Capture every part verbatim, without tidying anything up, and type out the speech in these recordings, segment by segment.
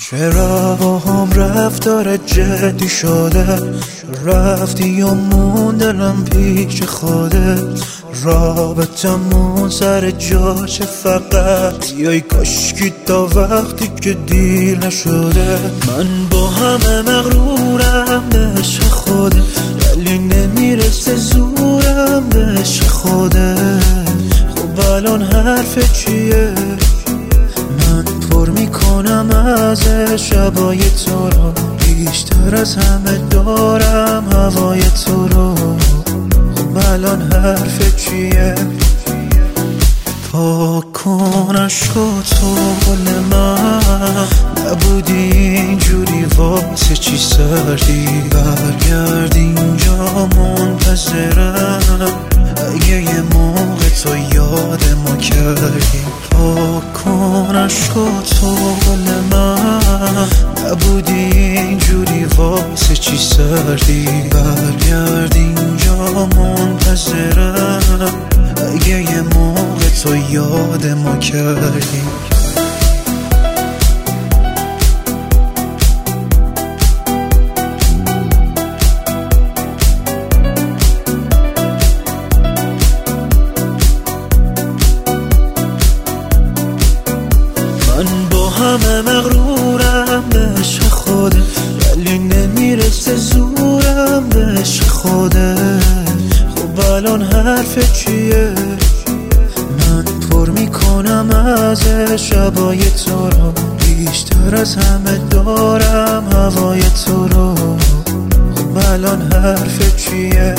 چرا با هم رفتار جدی شده؟ رفتی و موندلم پیش خودت. رابطمون سر جاشه، فقط بیای کاشکی تا وقتی که دیر نشده. من با همه مغرورم به عشق خوده، ولی نمیرسه زورم به عشق خوده. خب الان حرف چیه؟ من پر میکنم از شبای تو رو، بیشتر از همه دارم هوای تو رو. خب الان حرف چیه؟ پاک کن عشق و تو گل من، نبودی اینجوری واسه چی سردی؟ برگرد اینجا منتظرم، اگه یه موقع تو یاد ما کردی. پاک کن عشق و تو گل من، نبودی اینجوری واسه چی سردی؟ برگرد اینجا منتظرم، اگه یه موقع تو یاد ما کردی. من با همه مغرورم به عشق خوده، ولی نمیرسه زورم به عشق خوده. خب الان حرف چیه؟ من پر میکنم از شبای تو رو، بیشتر از همه دارم هوای تو رو. خب الان حرف چیه؟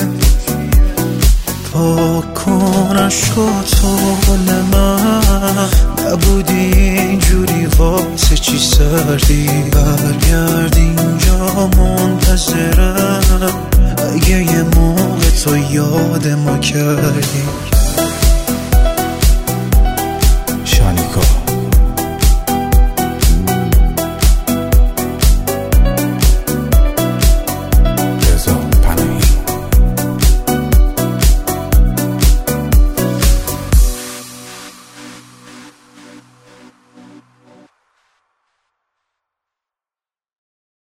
پاک کن عشق و تو گل من، نبودی اینجوری واسه چی سردی؟ برگرد اینجا منتظرم، اگه یه موقع تو یاد ما کردی.